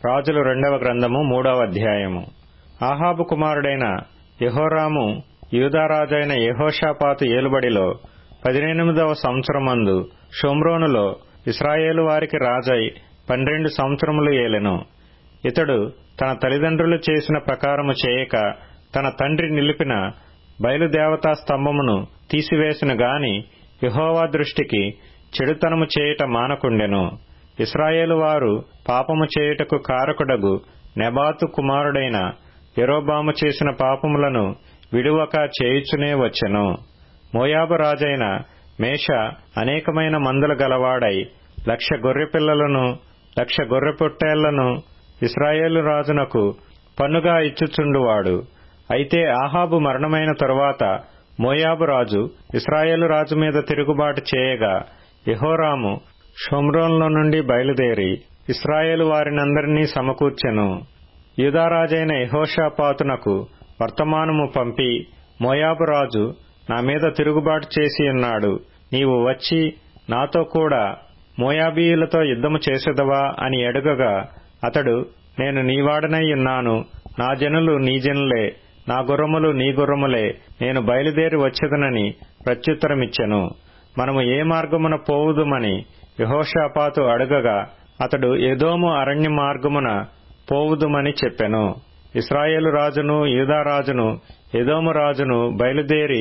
రాజులు 2వ గ్రంథము 3వ అధ్యాయము. ఆహాబు కుమారుడైన యెహోరాము యూదారాజైన యెహోషాపాతు ఏలుబడిలో 18వ సంవత్సరమందు షోమ్రోనులో ఇశ్రాయేలు వారికి రాజై 12 సంవత్సరములు ఏలెను. ఇతడు తన తల్లిదండ్రులు చేసిన ప్రకారము చేయక తన తండ్రి నిలిపిన బయలుదేవతా స్తంభమును తీసివేసిన గాని యెహోవా దృష్టికి చెడుతనము చేయుట మానకుండెను. ఇశ్రాయేలు వారు పాపము చేయుటకు కారకుడగు నెబాతు కుమారుడైన యెరోబాము చేసిన పాపములను విడువక చేయుచునే వచ్చెను. మోయాబు రాజైన మేషా అనేకమైన మందలు గలవాడై 1,00,000 గొర్రెపిల్లలను 1,00,000 గొర్రెపొట్టేళ్లను ఇశ్రాయేలు రాజునకు పన్నుగా ఇచ్చుచుండువాడు. అయితే ఆహాబు మరణమైన తరువాత మోయాబు రాజు ఇశ్రాయేలు రాజు మీద తిరుగుబాటు చేయగా యెహోరాము షోమ్రోనులో నుండి బయలుదేరి ఇశ్రాయేలు వారినందరినీ సమకూర్చెను. యూదారాజైన యెహోషాపాతునకు వర్తమానము పంపి, మోయాబు రాజు నా మీద తిరుగుబాటు చేసి ఉన్నాడు, నీవు వచ్చి నాతో కూడా మోయాబీయులతో యుద్ధము చేసెదవా అని అడుగగా అతడు, నేను నీవాడనై ఉన్నాను, నా జనులు నీ జనులే, నా గుర్రములు నీ గుర్రములే, నేను బయలుదేరి వచ్చెదనని ప్రత్యుత్తరమిచ్చెను. మనము ఏ మార్గమున పోవుదుమని యెహోషాపాతు అడుగగా అతడు ఎదోము అరణ్య మార్గమున పోవుదుమని చెప్పెను. ఇశ్రాయేలు రాజును యూదారాజును ఎదోము రాజును బయలుదేరి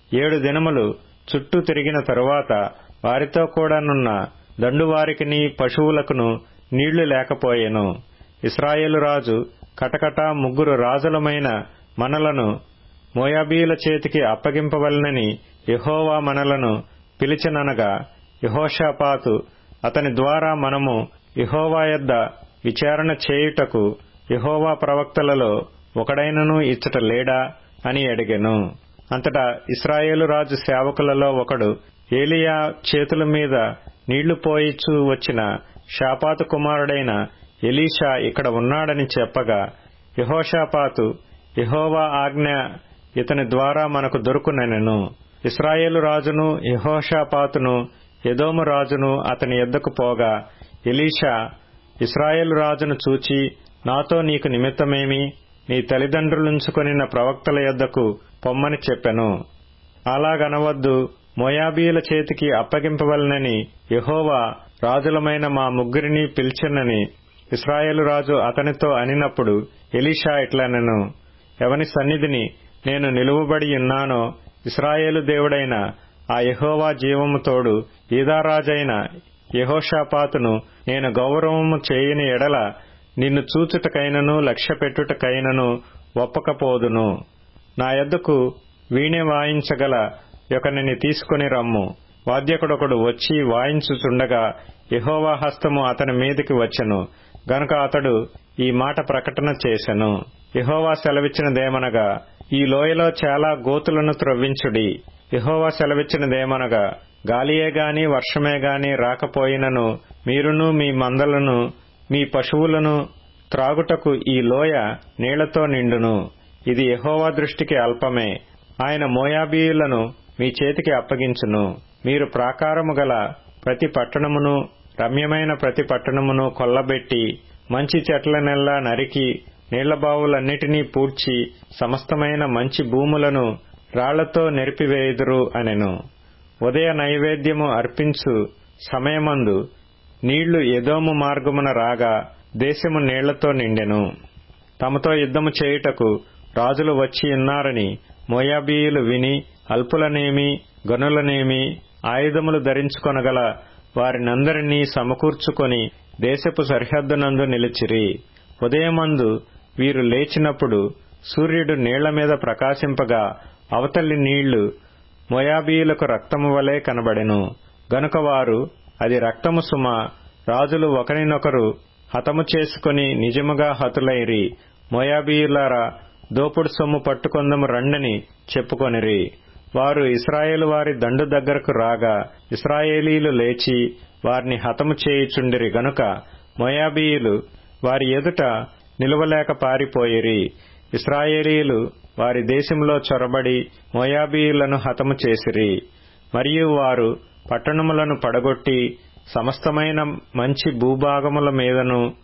7 దినములు చుట్టూ తిరిగిన తరువాత వారితో కూడానున్న దండువారికిని పశువులకును నీళ్లు లేకపోయెను. ఇశ్రాయేలు రాజు కటకట 3 రాజులమైన మనలను మోయాబీయుల చేతికి అప్పగింపవలెనని యెహోవా మనలను పిలిచెననగా యెహోషాపాతు అతని ద్వారా మనము యెహోవా యొద్ద విచారణ చేయుటకు యెహోవా ప్రవక్తలలో ఒకడైనను ఇచ్చట లేడా అని అడిగెను. అంతటా ఇశ్రాయేలు రాజు సేవకులలో ఒకడు, ఏలీయా చేతుల మీద నీళ్లు పోయిచూ వచ్చిన షాపాతు కుమారుడైన ఎలీషా ఇక్కడ ఉన్నాడని చెప్పగా యెహోషాపాతు, యెహోవా ఆజ్ఞ ఇతని ద్వారా మనకు దొరుకునెను. ఇశ్రాయేలు రాజును యెహోషాపాతును ఎదోము రాజును అతని యొద్దకు పోగా ఎలీషా ఇశ్రాయేలు రాజును చూచి, నాతో నీకు నిమిత్తమేమి, నీ తల్లిదండ్రులుంచుకొనిన ప్రవక్తల యొద్దకు పొమ్మని చెప్పెను. అలాగనవద్దు, మోయాబీయుల చేతికి అప్పగింపవలెనని యెహోవా రాజులమైన మా 3 పిలిచెనని ఇశ్రాయేలు రాజు అతనితో అనినప్పుడు ఎలీషా ఇట్లనెను, ఎవని సన్నిధిని నేను నిలువబడి ఉన్నానో ఇశ్రాయేలు దేవుడైన ఆ యెహోవా జీవము తోడు యూదారాజైన యెహోషాపాతును నేను గౌరవము చేయని ఎడల నిన్ను చూచుటకైనను లక్ష్యపెట్టుటకైనను ఒప్పకపోదును. నా యొద్దకు వీణె వాయించగల ఒకనిని తీసుకుని రమ్ము. వాద్యకుడొకడు వచ్చి వాయించుచుండగా యెహోవా హస్తము అతని మీదికి వచ్చెను గనుక అతడు ఈ మాట ప్రకటన చేసెను. యెహోవా సెలవిచ్చినదేమనగా, ఈ లోయలో చాలా గోతులను త్రవ్వించుడి. యెహోవా సెలవిచ్చినదేమనగా, గాలియే గాని వర్షమే గాని రాకపోయినను మీరును మీ మందలను మీ పశువులను త్రాగుటకు ఈ లోయ నీళ్లతో నిండును. ఇది యెహోవా దృష్టికి అల్పమే. ఆయన మోయాబీయులను మీ చేతికి అప్పగించును. మీరు ప్రాకారము గల ప్రతి పట్టణమును రమ్యమైన ప్రతి పట్టణమును కొల్లబెట్టి మంచి చెట్లనెల్లా నరికి నీళ్లబావులన్నిటినీ పూడ్చి సమస్తమైన మంచి భూములను రాళ్లతో నెరిపివేయుదురు అనెను. ఉదయ నైవేద్యము అర్పించు సమయమందు నీళ్లు ఎదోము మార్గమున రాగా దేశము నీళ్లతో నిండెను. తమతో యుద్ధము చేయుటకు రాజులు వచ్చి ఉన్నారని మోయాబీయులు విని అల్పులనేమి గనులనేమి ఆయుధములు ధరించుకొనగల వారినందరినీ సమకూర్చుకొని దేశపు సరిహద్దునందు నిలిచిరి. ఉదయమందు వీరు లేచినప్పుడు సూర్యుడు నీళ్ల మీద ప్రకాశింపగా అవతలి నీళ్లు మోయాబీయులకు రక్తము వలె కనబడెను. గనుక వారు, అది రక్తము సుమ, రాజులు ఒకరినొకరు హతము చేసుకుని నిజముగా హతులైరి, మోయాబీయులారా దోపుడు సొమ్ము పట్టుకొందము రండని చెప్పుకొనిరి. వారు ఇశ్రాయేలు వారి దండు దగ్గరకు రాగా ఇశ్రాయేలీలు లేచి వారిని హతము చేయుచుండిరి గనుక మోయాబీయులు వారి ఎదుట నిలువలేక పారిపోయిరి. ఇశ్రాయేలీలు వారి దేశంలో చొరబడి మోయాబీయులను హతము చేసిరి. మరియు వారు పట్టణములను పడగొట్టి సమస్తమైన మంచి భూభాగముల మీదను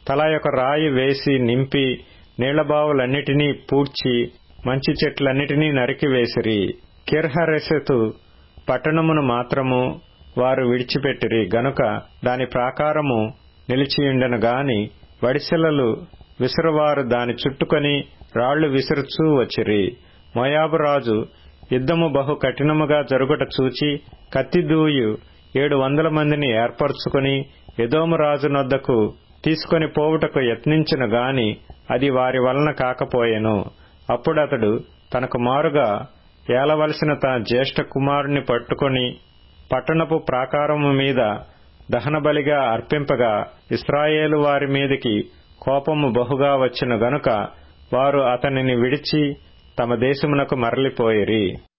తలా ఒక రాయి వేసి నింపి నీళ్లబావులన్నిటినీ పూడ్చి మంచి చెట్లన్నిటినీ నరికివేసిరి. కిర్హరెశెతు పట్టణమును మాత్రము వారు విడిచిపెట్టిరి గనుక దాని ప్రాకారము నిలిచియుండెను గాని వడిసెలలు విసురువారు దాని చుట్టుకొని రాళ్లు విసురుచూ వచ్చిరి. మోయాబు రాజు యుద్ధము బహు కఠినముగా జరుగుట చూచి కత్తిదూయు 700 మందిని ఏర్పరచుకుని ఎదోము రాజు నొద్దకు తీసుకొని పోవుటకు యత్నించెను గాని అది వారి వలన కాకపోయెను. అప్పుడతడు తనకు మారుగా ఏలవలసిన తన జ్యేష్ఠ కుమారుని పట్టుకొని పట్టణపు ప్రాకారము మీద దహనబలిగా అర్పింపగా ఇశ్రాయేలు వారి మీదికి కోపము బహుగా వచ్చెను గనుక వారు అతనిని విడిచి తమ దేశమునకు మరలిపోయిరి.